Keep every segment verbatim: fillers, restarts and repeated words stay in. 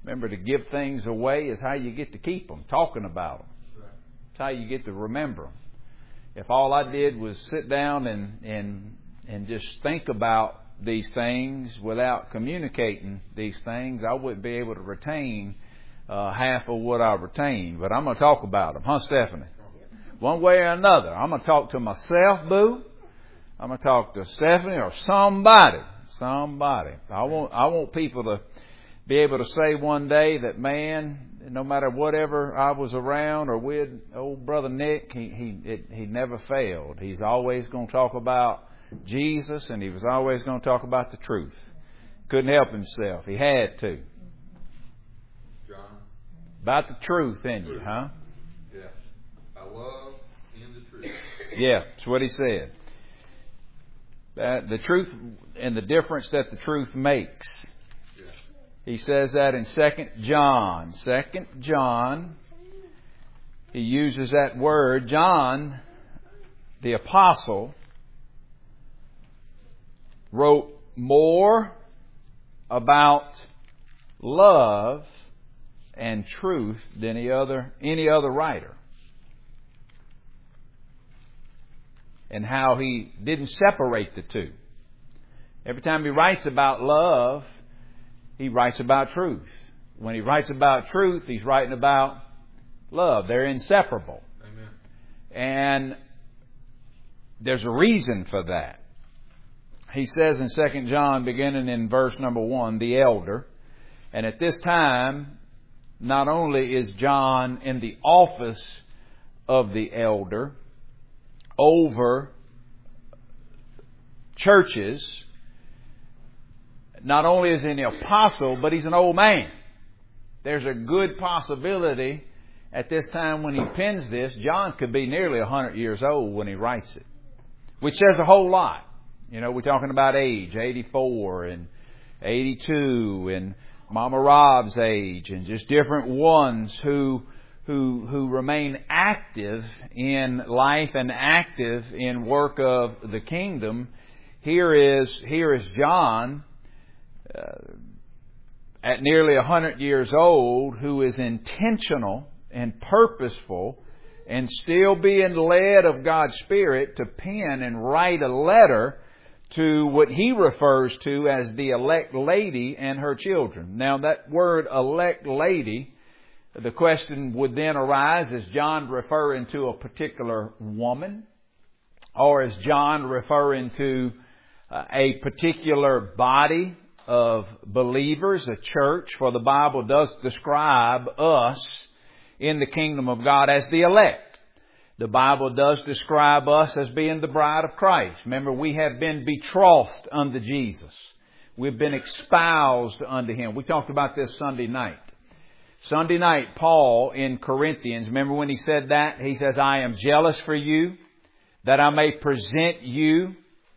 Remember, to give things away is how you get to keep them, talking about them. It's how you get to remember them. If all I did was sit down and, and, and just think about these things without communicating these things, I wouldn't be able to retain uh, half of what I retained. But I'm going to talk about them. Huh, Stephanie? One way or another. I'm going to talk to myself, boo. I'm going to talk to Stephanie or somebody. Somebody. I want, I want people to be able to say one day that, man, no matter whatever I was around or with old Brother Nick, he he it, he never failed. He's always going to talk about Jesus, and he was always going to talk about the truth. Couldn't help himself. He had to. John? About the truth in you, huh? Yes. I love in the truth. Yeah, that's what he said. That the truth and the difference that the truth makes. He says that in Second John. Second John, he uses that word. John, the apostle, wrote more about love and truth than any other, any other writer. And how he didn't separate the two. Every time he writes about love, he writes about truth. When he writes about truth, he's writing about love. They're inseparable. Amen. And there's a reason for that. He says in Second John, beginning in verse number one, the elder. And at this time, not only is John in the office of the elder over churches, not only is he an apostle, but he's an old man. There's a good possibility at this time when he pens this, John could be nearly one hundred years old when he writes it. Which says a whole lot. You know, we're talking about age, eighty-four and eighty-two and Mama Rob's age and just different ones who who who remain active in life and active in work of the kingdom. Here is here is John, Uh, at nearly one hundred years old, who is intentional and purposeful and still being led of God's Spirit to pen and write a letter to what he refers to as the elect lady and her children. Now, that word elect lady, the question would then arise, is John referring to a particular woman? Or is John referring to uh, a particular body of believers, a church? For the Bible does describe us in the kingdom of God as the elect. The Bible does describe us as being the bride of Christ. Remember, we have been betrothed unto Jesus. We've been espoused unto Him. We talked about this Sunday night. Sunday night, Paul in Corinthians, remember when he said that? He says, I am jealous for you, that I may present you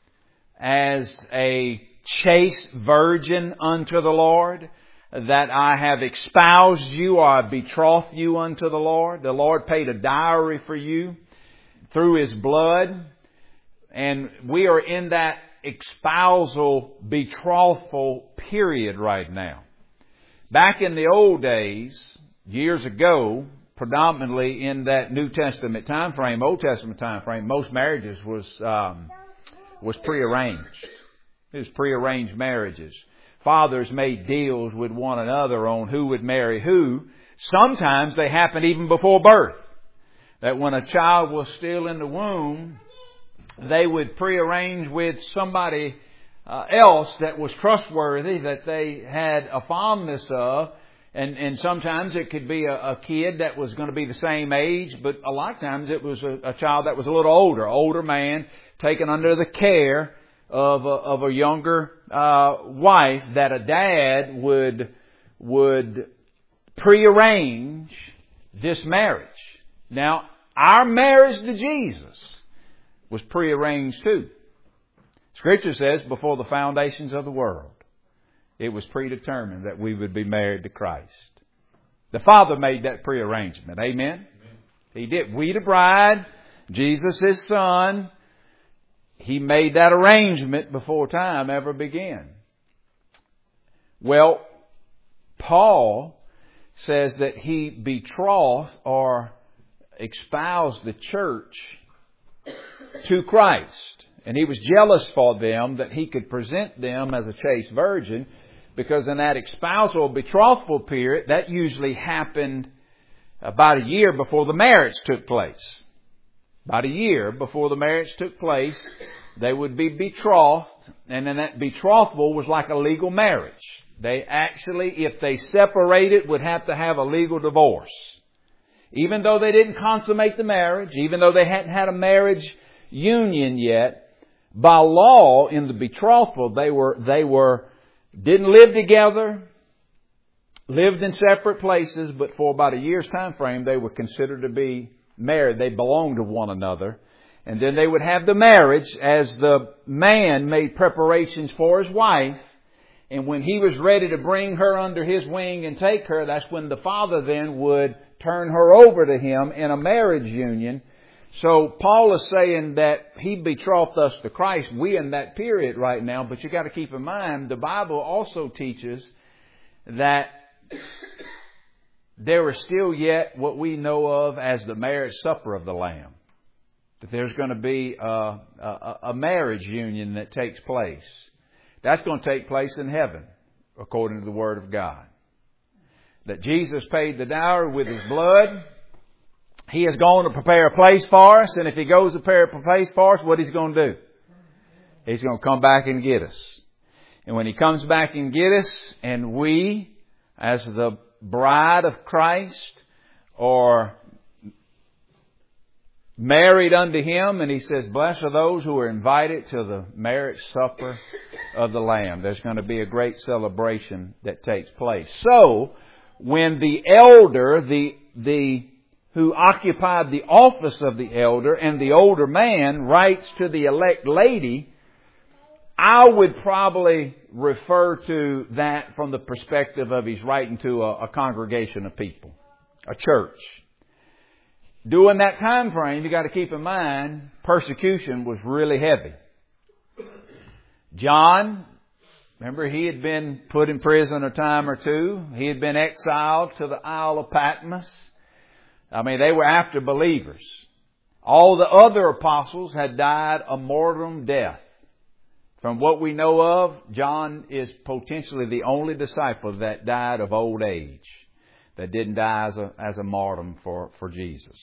as a chaste virgin unto the Lord, that I have espoused you or I betrothed you unto the Lord. The Lord paid a dowry for you through His blood. And we are in that espousal, betrothal period right now. Back in the old days, years ago, predominantly in that New Testament time frame, Old Testament time frame, most marriages was um, was prearranged. It was prearranged marriages. Fathers made deals with one another on who would marry who. Sometimes they happened even before birth. That when a child was still in the womb, they would prearrange with somebody uh, else that was trustworthy, that they had a fondness of. And, and sometimes it could be a, a kid that was going to be the same age, but a lot of times it was a, a child that was a little older, older man taken under the care of a, of a younger uh, wife, that a dad would would prearrange this marriage. Now, our marriage to Jesus was prearranged too. Scripture says, before the foundations of the world, it was predetermined that we would be married to Christ. The Father made that prearrangement. Amen? Amen. He did. We the bride, Jesus His Son. He made that arrangement before time ever began. Well, Paul says that he betrothed or espoused the church to Christ. And he was jealous for them that he could present them as a chaste virgin, because in that espousal betrothal period, that usually happened about a year before the marriage took place. About a year before the marriage took place, they would be betrothed, and then that betrothal was like a legal marriage. They actually, if they separated, would have to have a legal divorce. Even though they didn't consummate the marriage, even though they hadn't had a marriage union yet, by law in the betrothal, they were, they were, didn't live together, lived in separate places, but for about a year's time frame, they were considered to be married. They belonged to one another. And then they would have the marriage as the man made preparations for his wife. And when he was ready to bring her under his wing and take her, that's when the father then would turn her over to him in a marriage union. So Paul is saying that he betrothed us to Christ. We in that period right now, but you got to keep in mind, the Bible also teaches that there is still yet what we know of as the marriage supper of the Lamb. That there's going to be a, a, a marriage union that takes place. That's going to take place in heaven, according to the Word of God. That Jesus paid the dowry with His blood. He is going to prepare a place for us. And if He goes to prepare a place for us, what He's going to do? He's going to come back and get us. And when He comes back and get us, and we, as the bride of Christ, are married unto Him, and He says, blessed are those who are invited to the marriage supper of the Lamb. There's going to be a great celebration that takes place. So, when the elder, the, the, who occupied the office of the elder, and the older man writes to the elect lady, I would probably refer to that from the perspective of he's writing to a, a congregation of people, a church. During that time frame, you got to keep in mind, persecution was really heavy. John, remember, he had been put in prison a time or two. He had been exiled to the Isle of Patmos. I mean, they were after believers. All the other apostles had died a martyrdom death. From what we know of, John is potentially the only disciple that died of old age, that didn't die as a, as a martyr for, for Jesus.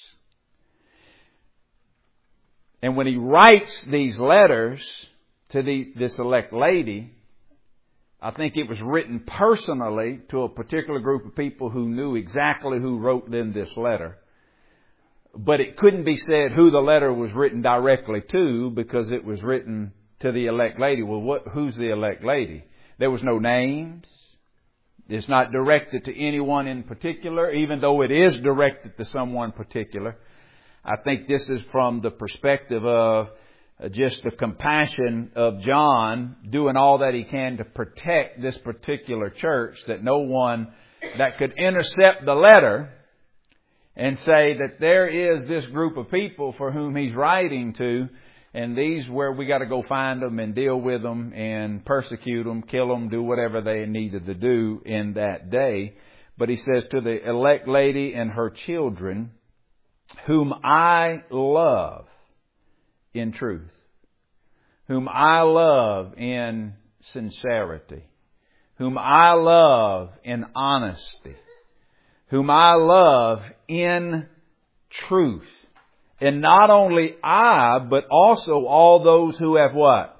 And when he writes these letters to the, this elect lady, I think it was written personally to a particular group of people who knew exactly who wrote them this letter. But it couldn't be said who the letter was written directly to, because it was written to the elect lady. Well, what, who's the elect lady? There was no names. It's not directed to anyone in particular, even though it is directed to someone particular. I think this is from the perspective of just the compassion of John doing all that he can to protect this particular church, that no one that could intercept the letter and say that there is this group of people for whom he's writing to, and these where we got to go find them and deal with them and persecute them, kill them, do whatever they needed to do in that day. But he says, to the elect lady and her children, whom I love in truth, whom I love in sincerity, whom I love in honesty, whom I love in truth. And not only I, but also all those who have what?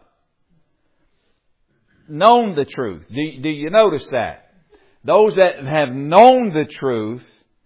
Known the truth. Do, do you notice that? Those that have known the truth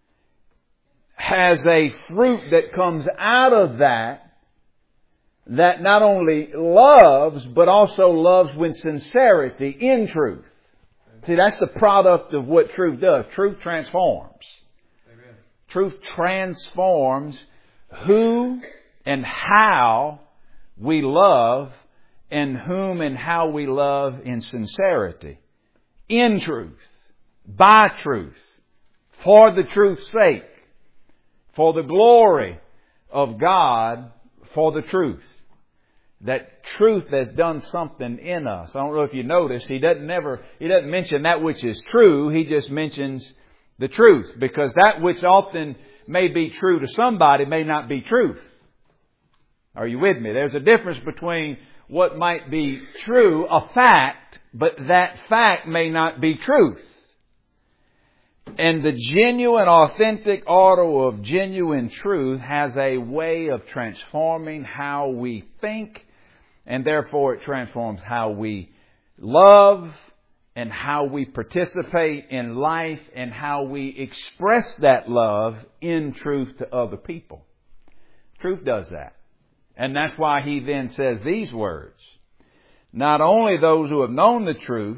has a fruit that comes out of that, that not only loves, but also loves with sincerity in truth. See, that's the product of what truth does. Truth transforms. Amen. Truth transforms who and how we love, and whom and how we love in sincerity, in truth, by truth, for the truth's sake, for the glory of God, for the truth. That truth has done something in us. I don't know if you noticed, he doesn't never, he doesn't mention that which is true. He just mentions the truth, because that which often may be true to somebody may not be truth. Are you with me? There's a difference between what might be true, a fact, but that fact may not be truth. And the genuine, authentic auto of genuine truth has a way of transforming how we think, and therefore it transforms how we love and how we participate in life and how we express that love in truth to other people. Truth does that. And that's why he then says these words. Not only those who have known the truth,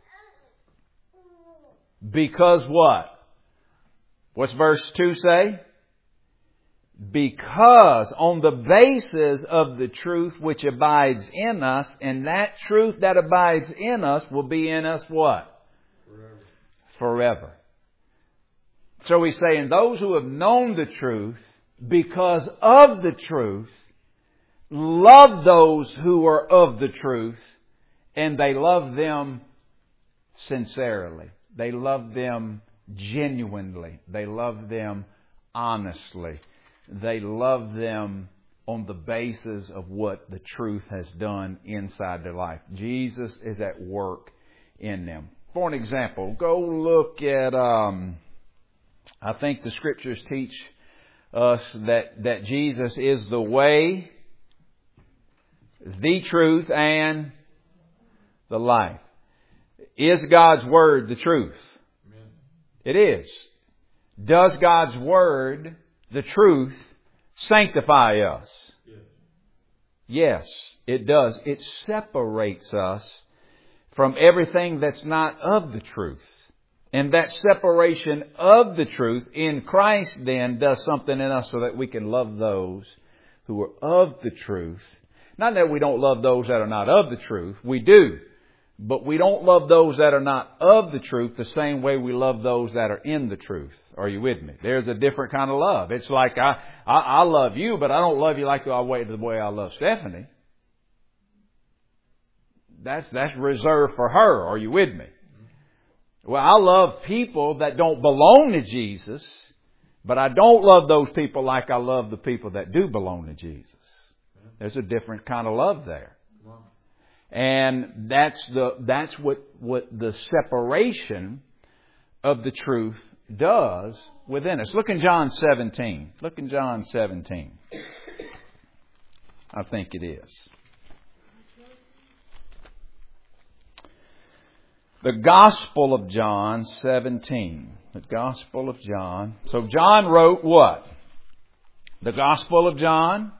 because what? What's verse two say? Because on the basis of the truth which abides in us, and that truth that abides in us will be in us what? Forever. Forever. So he's saying those who have known the truth, because of the truth, love those who are of the truth, and they love them sincerely. They love them genuinely. They love them honestly. They love them on the basis of what the truth has done inside their life. Jesus is at work in them. For an example, go look at, um, I think the Scriptures teach us that, that Jesus is the way, the truth, and the life. Is God's Word the truth? Amen. It is. Does God's Word, the truth, sanctify us? Yes. Yes, it does. It separates us from everything that's not of the truth. And that separation of the truth in Christ then does something in us so that we can love those who are of the truth. Not that we don't love those that are not of the truth. We do. But we don't love those that are not of the truth the same way we love those that are in the truth. Are you with me? There's a different kind of love. It's like I, I, I love you, but I don't love you like the way, the way I love Stephanie. That's, that's reserved for her. Are you with me? Well, I love people that don't belong to Jesus, but I don't love those people like I love the people that do belong to Jesus. There's a different kind of love there. And that's the that's what, what the separation of the truth does within us. Look in John seventeen. Look in John seventeen. I think it is. The Gospel of John seventeen. The Gospel of John. So John wrote what? The Gospel of John.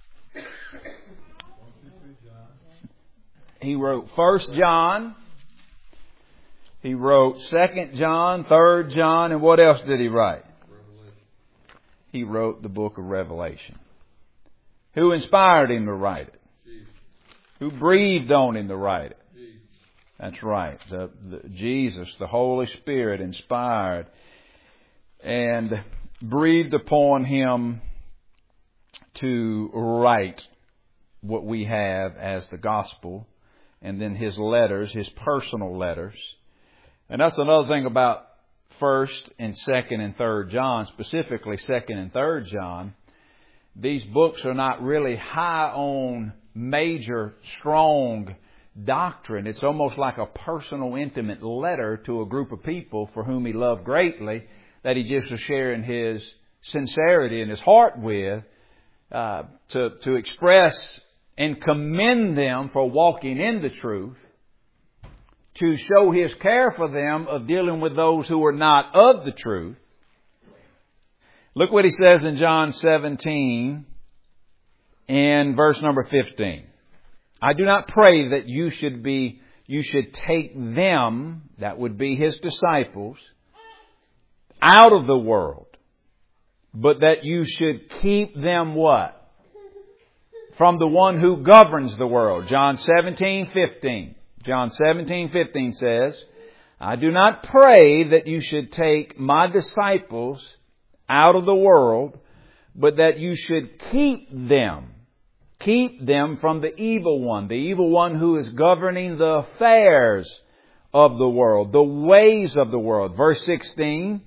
He wrote First John. He wrote Second John, Third John, and what else did he write? Revelation. He wrote the book of Revelation. Who inspired him to write it? Jesus. Who breathed on him to write it? Jesus. That's right. The, the, Jesus, the Holy Spirit, inspired and breathed upon him to write what we have as the gospel. And then his letters, his personal letters. And that's another thing about First and Second and Third John, specifically Second and Third John. These books are not really high on major, strong doctrine. It's almost like a personal, intimate letter to a group of people for whom he loved greatly, that he just was sharing his sincerity in his heart with, uh, to, to express and commend them for walking in the truth, to show his care for them of dealing with those who are not of the truth. Look what he says in John seventeen and verse number fifteen. I do not pray that you should be, you should take them, that would be his disciples, out of the world, but that you should keep them what? From the one who governs the world. John seventeen fifteen. John seventeen fifteen says, I do not pray that you should take my disciples out of the world, but that you should keep them. Keep them from the evil one. The evil one who is governing the affairs of the world, the ways of the world. Verse sixteen,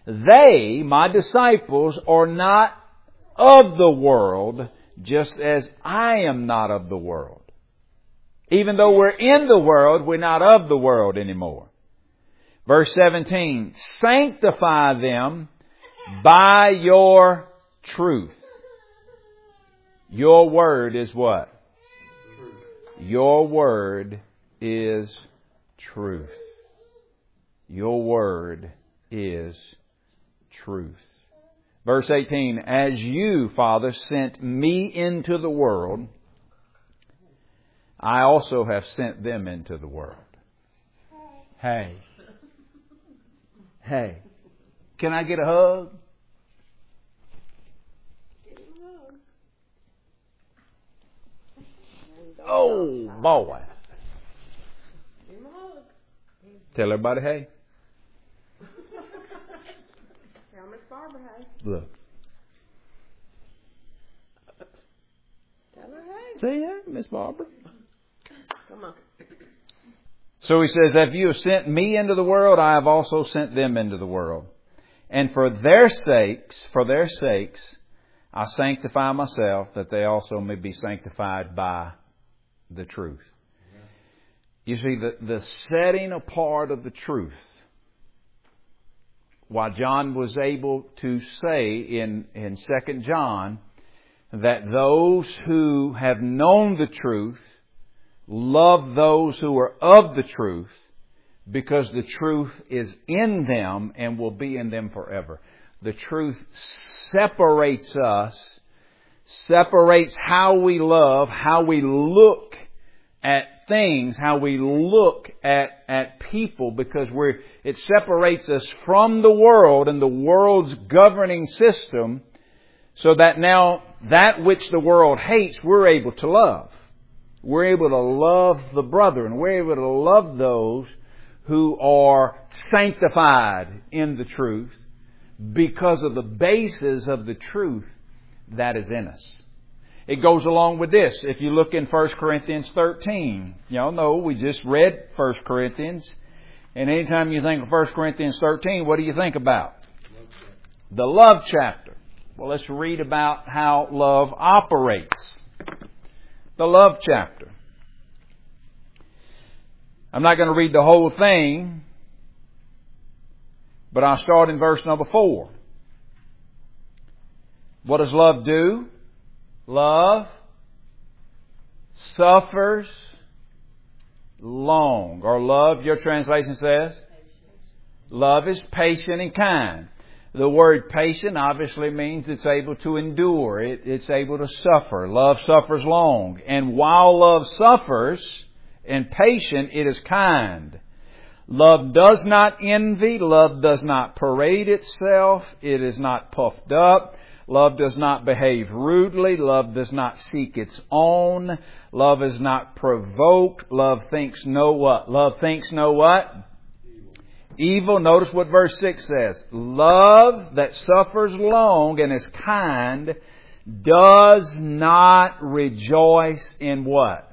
They, my disciples, are not of the world, just as I am not of the world. Even though we're in the world, we're not of the world anymore. Verse seventeen, sanctify them by your truth. Your word is what? Your word is truth. Your word is truth. Verse eighteen, as you, Father, sent me into the world, I also have sent them into the world. Hey. Hey. Can I get a hug? Oh, boy. Tell everybody, hey. Tell Miss Barbara, hey. Look. Tell her, hey. Say hey, Miss Barbara. Come on. So he says, if you have sent me into the world, I have also sent them into the world. And for their sakes, for their sakes, I sanctify myself, that they also may be sanctified by the truth. You see, the, the setting apart of the truth, why John was able to say in, in Second John that those who have known the truth love those who are of the truth, because the truth is in them and will be in them forever. The truth separates us, separates how we love, how we look at things, how we look at, at people, because we're, it separates us from the world and the world's governing system, so that now that which the world hates, we're able to love. We're able to love the brethren. We're able to love those who are sanctified in the truth because of the basis of the truth that is in us. It goes along with this. If you look in First Corinthians thirteen, y'all know we just read First Corinthians. And anytime you think of First Corinthians thirteen, what do you think about? The love chapter. Well, let's read about how love operates. The love chapter. I'm not going to read the whole thing, but I'll start in verse number four. What does love do? Love suffers long. Or love, your translation says? Love is patient and kind. The word patient obviously means it's able to endure. It, it's able to suffer. Love suffers long. And while love suffers and patient, it is kind. Love does not envy. Love does not parade itself. It is not puffed up. Love does not behave rudely. Love does not seek its own. Love is not provoked. Love thinks no what? Love thinks no what? Evil. Notice what verse six says. Love that suffers long and is kind does not rejoice in what?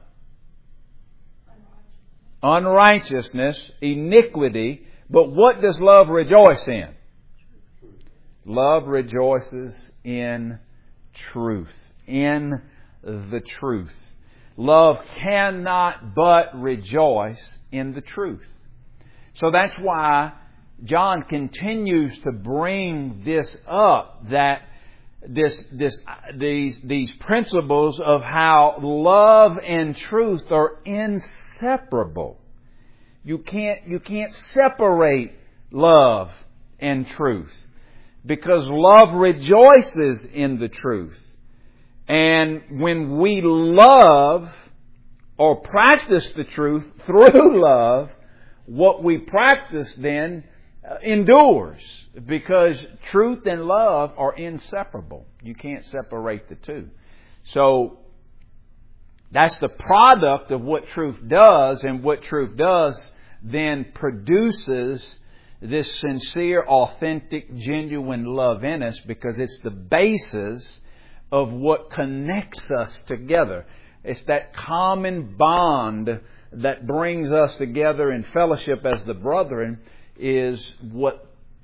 Unrighteousness, iniquity. But what does love rejoice in? Love rejoices in truth. In the truth. Love cannot but rejoice in the truth. So that's why John continues to bring this up, that this, this, these, these principles of how love and truth are inseparable. You can't, you can't separate love and truth, because love rejoices in the truth. And when we love or practice the truth through love, what we practice then uh, endures, because truth and love are inseparable. You can't separate the two. So that's the product of what truth does, and what truth does then produces this sincere, authentic, genuine love in us, because it's the basis of what connects us together. It's that common bond that brings us together in fellowship as the brethren, is what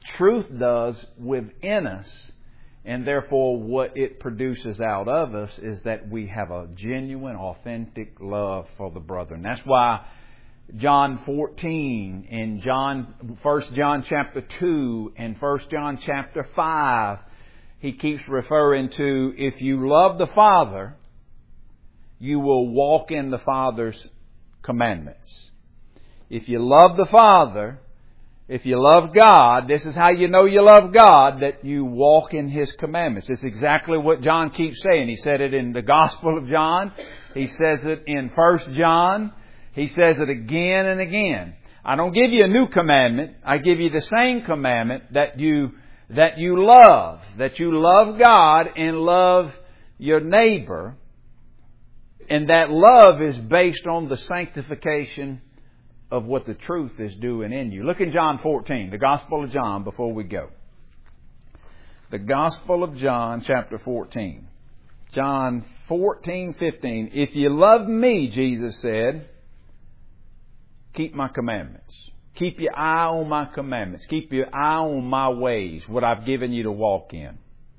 truth does within us. And therefore, what it produces out of us is that we have a genuine, authentic love for the brother. And that's why John fourteen and John, First John chapter two and First John chapter five, he keeps referring to, if you love the Father, you will walk in the Father's commandments. If you love the Father, if you love God, this is how you know you love God, that you walk in His commandments. It's exactly what John keeps saying. He said it in the Gospel of John. He says it in First John. He says it again and again. I don't give you a new commandment. I give you the same commandment, that you, that you love, that you love God and love your neighbor. And that love is based on the sanctification of what the truth is doing in you. Look in John fourteen, the Gospel of John, before we go. The Gospel of John, chapter fourteen. John fourteen, fifteen. If you love me, Jesus said, keep my commandments. Keep your eye on my commandments. Keep your eye on my ways, what I've given you to walk in.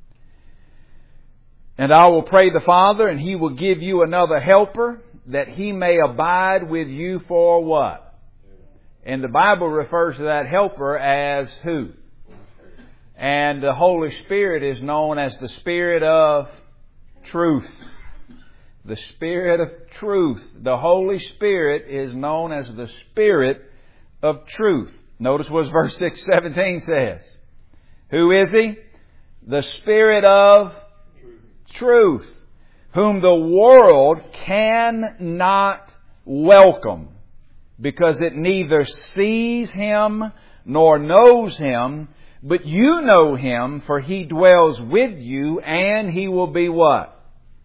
And I will pray the Father, and He will give you another helper, that He may abide with you for what? And the Bible refers to that helper as who? And the Holy Spirit is known as the Spirit of truth. The Spirit of truth. The Holy Spirit is known as the Spirit of truth. Notice what verse six seventeen says. Who is He? The Spirit of truth, whom the world cannot welcome, because it neither sees Him nor knows Him. But you know Him, for He dwells with you, and He will be what?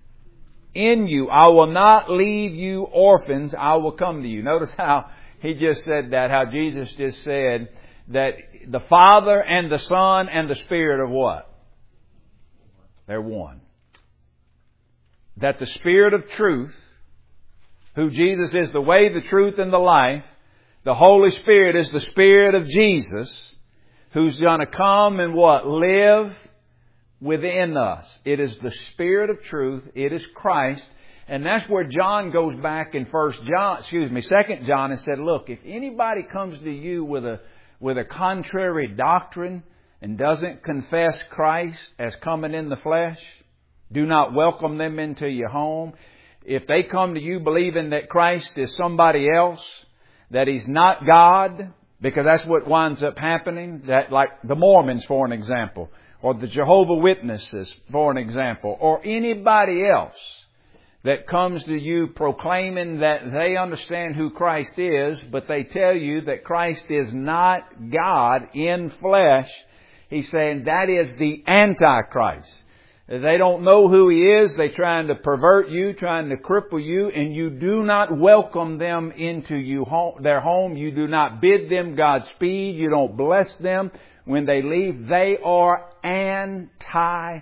In you. I will not leave you orphans. I will come to you. Notice how He just said that, how Jesus just said that the Father and the Son and the Spirit are what? They're one. That the Spirit of truth, who Jesus is the way, the truth, and the life. The Holy Spirit is the Spirit of Jesus, who's going to come and what? Live within us. It is the Spirit of truth. It is Christ. And that's where John goes back in First John, excuse me, Second John, and said, look, if anybody comes to you with a with a contrary doctrine and doesn't confess Christ as coming in the flesh, do not welcome them into your home. If they come to you believing that Christ is somebody else, that He's not God, because that's what winds up happening, that like the Mormons, for an example, or the Jehovah's Witnesses, for an example, or anybody else that comes to you proclaiming that they understand who Christ is, but they tell you that Christ is not God in flesh, He's saying that is the Antichrist. They don't know who He is. They're trying to pervert you, trying to cripple you, and you do not welcome them into you home, their home. You do not bid them Godspeed. You don't bless them when they leave. They are Antichrist.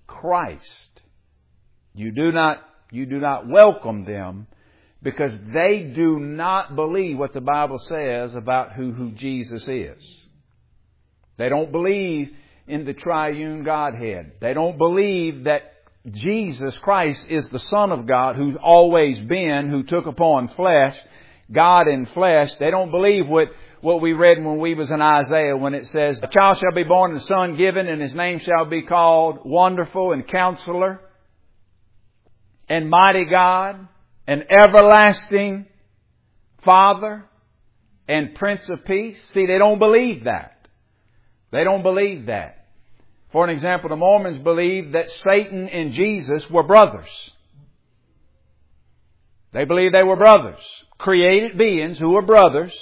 You do not, you do not welcome them because they do not believe what the Bible says about who, who Jesus is. They don't believe in the triune Godhead. They don't believe that Jesus Christ is the Son of God who's always been, who took upon flesh, God in flesh. They don't believe what, what we read when we was in Isaiah when it says, a child shall be born and a son given, and His name shall be called Wonderful and Counselor and Mighty God and Everlasting Father and Prince of Peace. See, they don't believe that. They don't believe that. For an example, the Mormons believe that Satan and Jesus were brothers. They believe they were brothers. Created beings who were brothers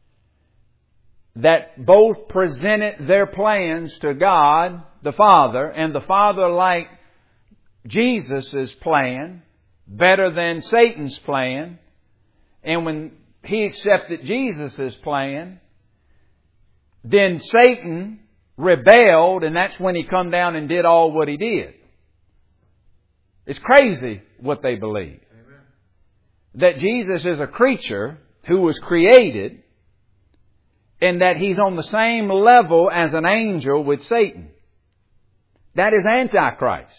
that both presented their plans to God the Father, and the Father liked Jesus' plan better than Satan's plan. And when He accepted Jesus' plan, then Satan rebelled, and that's when he come down and did all what he did. It's crazy what they believe. Amen. That Jesus is a creature who was created, and that he's on the same level as an angel with Satan. That is Antichrist.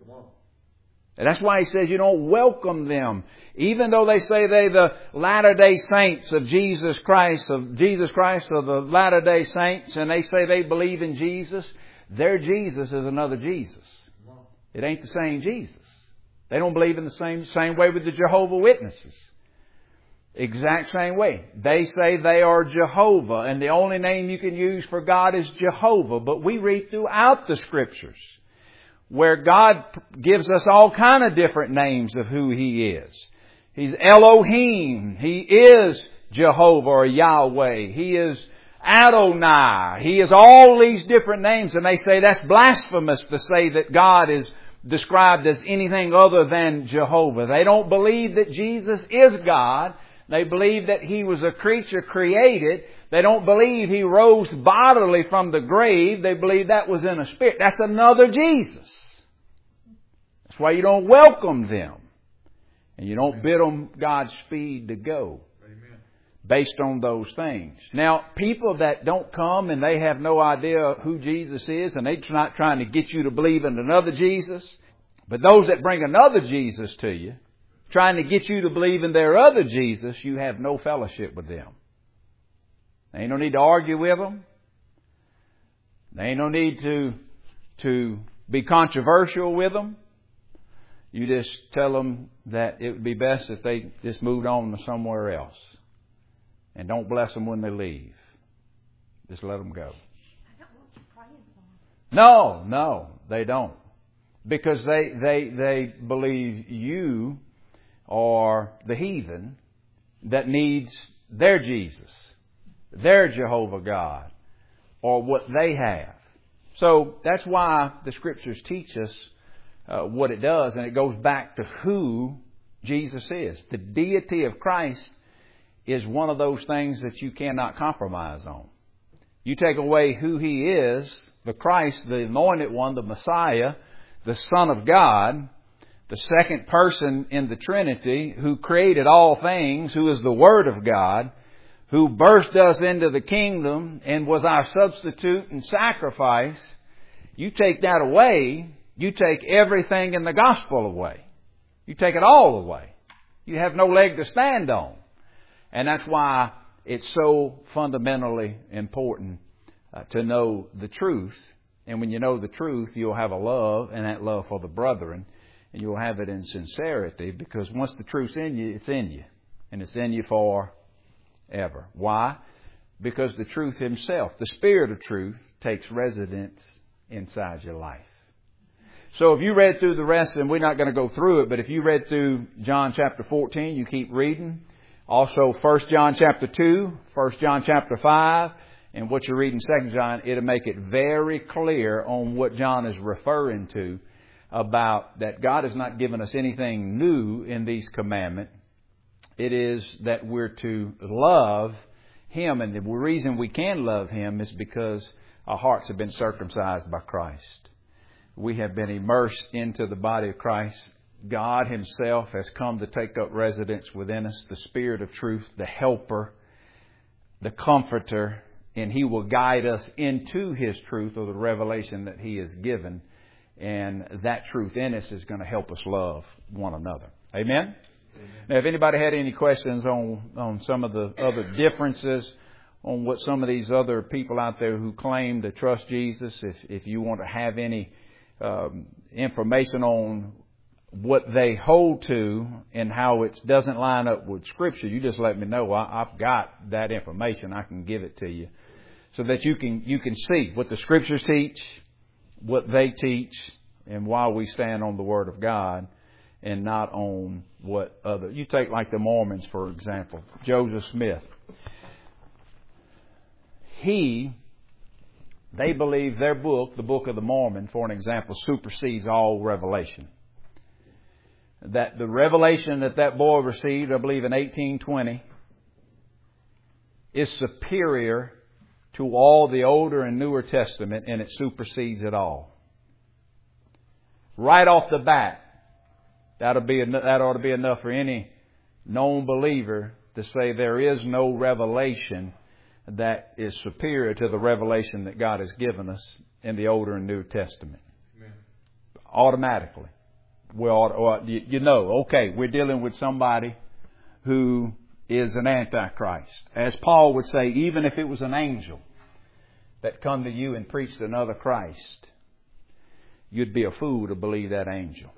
And that's why he says you don't welcome them. Even though they say they're the Latter-day Saints of Jesus Christ, of Jesus Christ, of the Latter-day Saints, and they say they believe in Jesus, their Jesus is another Jesus. It ain't the same Jesus. They don't believe in the same, same way with the Jehovah's Witnesses. Exact same way. They say they are Jehovah, and the only name you can use for God is Jehovah. But we read throughout the Scriptures where God gives us all kind of different names of who He is. He's Elohim. He is Jehovah or Yahweh. He is Adonai. He is all these different names, and they say that's blasphemous to say that God is described as anything other than Jehovah. They don't believe that Jesus is God. They believe that He was a creature created. They don't believe He rose bodily from the grave. They believe that was in a spirit. That's another Jesus. That's why you don't welcome them. And you don't bid them Godspeed to go. Amen. Based on those things. Now, people that don't come and they have no idea who Jesus is, and they're not trying to get you to believe in another Jesus, but those that bring another Jesus to you, trying to get you to believe in their other Jesus, you have no fellowship with them. There ain't no need to argue with them. There ain't no need to, to be controversial with them. You just tell them that it would be best if they just moved on to somewhere else. And don't bless them when they leave. Just let them go. I don't want you praying for them. No, no, they don't. Because they, they, they believe you are the heathen that needs their Jesus, their Jehovah God, or what they have. So that's why the Scriptures teach us uh, what it does, and it goes back to who Jesus is. The deity of Christ is one of those things that you cannot compromise on. You take away who He is, the Christ, the anointed one, the Messiah, the Son of God, the second person in the Trinity, who created all things, who is the Word of God, who birthed us into the kingdom and was our substitute and sacrifice. You take that away, you take everything in the gospel away. You take it all away. You have no leg to stand on. And that's why it's so fundamentally important uh, to know the truth. And when you know the truth, you'll have a love, and that love for the brethren. And you'll have it in sincerity, because once the truth's in you, it's in you. And it's in you forever. Why? Because the truth Himself, the Spirit of truth, takes residence inside your life. So if you read through the rest, and we're not going to go through it, but if you read through John chapter fourteen, you keep reading. Also First John chapter two, First John chapter five, and what you're reading Second John, it'll make it very clear on what John is referring to about that God has not given us anything new in these commandments. It is that we're to love Him, and the reason we can love Him is because our hearts have been circumcised by Christ. We have been immersed into the body of Christ. God Himself has come to take up residence within us, the Spirit of truth, the helper, the comforter, and He will guide us into His truth, or the revelation that He has given. And that truth in us is going to help us love one another. Amen? Amen. Now, if anybody had any questions on, on some of the other differences, on what some of these other people out there who claim to trust Jesus, if, if you want to have any um, information on what they hold to and how it doesn't line up with Scripture, you just let me know. I, I've got that information. I can give it to you so that you can you can see what the Scriptures teach, what they teach, and why we stand on the Word of God and not on what other. You take like the Mormons, for example, Joseph Smith. He, they believe their book, the Book of the Mormon, for an example, supersedes all revelation. That the revelation that that boy received, I believe in eighteen twenty, is superior to all the Older and Newer Testament, and it supersedes it all. Right off the bat, that'll be that ought to be enough for any known believer to say there is no revelation that is superior to the revelation that God has given us in the Old and New Testament. Amen. Automatically. We ought, or you, you know, okay, we're dealing with somebody who is an antichrist. As Paul would say, even if it was an angel that come to you and preached another Christ, you'd be a fool to believe that angel.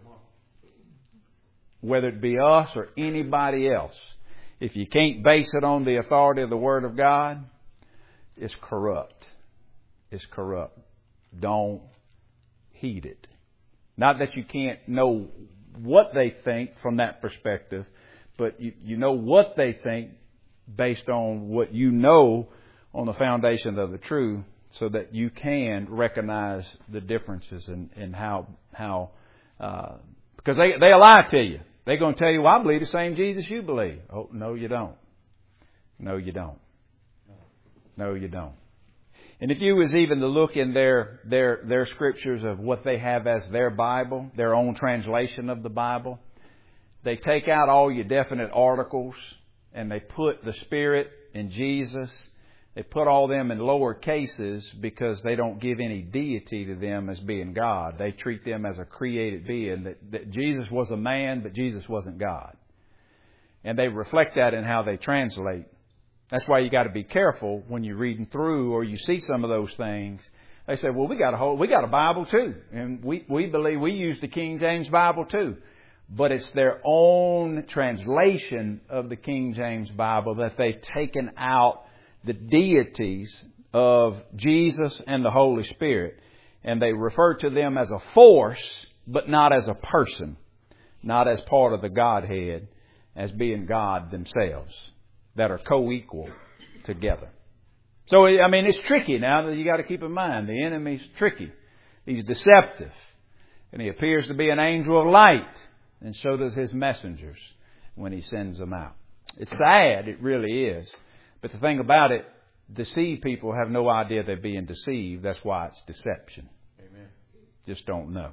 Whether it be us or anybody else, if you can't base it on the authority of the Word of God, it's corrupt. It's corrupt. Don't heed it. Not that you can't know what they think from that perspective, but you, you know what they think based on what you know on the foundation of the truth, so that you can recognize the differences in, in how, how uh, because they, they'll lie to you. They're going to tell you, well, I believe the same Jesus you believe. Oh, no, you don't. No, you don't. No, you don't. And if you was even to look in their, their, their scriptures of what they have as their Bible, their own translation of the Bible, they take out all your definite articles and they put the Spirit and Jesus. They put all them in lower cases because they don't give any deity to them as being God. They treat them as a created being. That, that Jesus was a man, but Jesus wasn't God. And they reflect that in how they translate. That's why you got to be careful when you're reading through or you see some of those things. They say, well, we got a whole, we got a Bible too. And we, we believe we use the King James Bible too. But it's their own translation of the King James Bible that they've taken out the deities of Jesus and the Holy Spirit. And they refer to them as a force, but not as a person. Not as part of the Godhead, as being God themselves, that are co-equal together. So, I mean, it's tricky now. That you got to keep in mind, the enemy's tricky. He's deceptive. And he appears to be an angel of light. And so does his messengers when he sends them out. It's sad, it really is. But the thing about it, deceived people have no idea they're being deceived. That's why it's deception. Amen. Just don't know.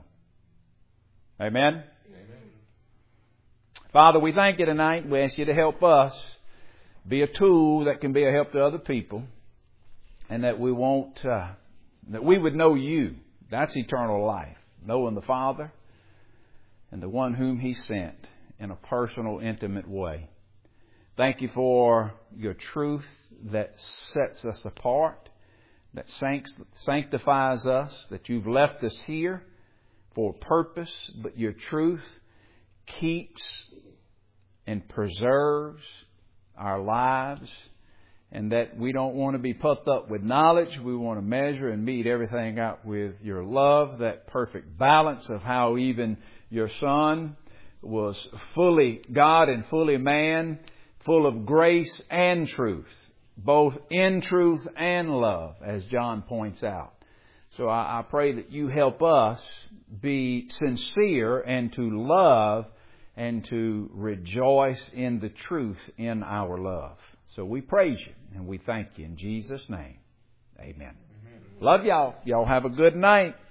Amen? Amen. Father, we thank you tonight. We ask you to help us be a tool that can be a help to other people, and that we won't, uh, that we would know you. That's eternal life. Knowing the Father and the one whom He sent in a personal, intimate way. Thank you for your truth that sets us apart, that sanctifies us, that you've left us here for a purpose, but your truth keeps and preserves our lives, and that we don't want to be puffed up with knowledge. We want to measure and meet everything out with your love, that perfect balance of how even your Son was fully God and fully man, full of grace and truth, both in truth and love, as John points out. So I, I pray that you help us be sincere and to love and to rejoice in the truth in our love. So we praise you and we thank you in Jesus' name. Amen. Amen. Love y'all. Y'all have a good night.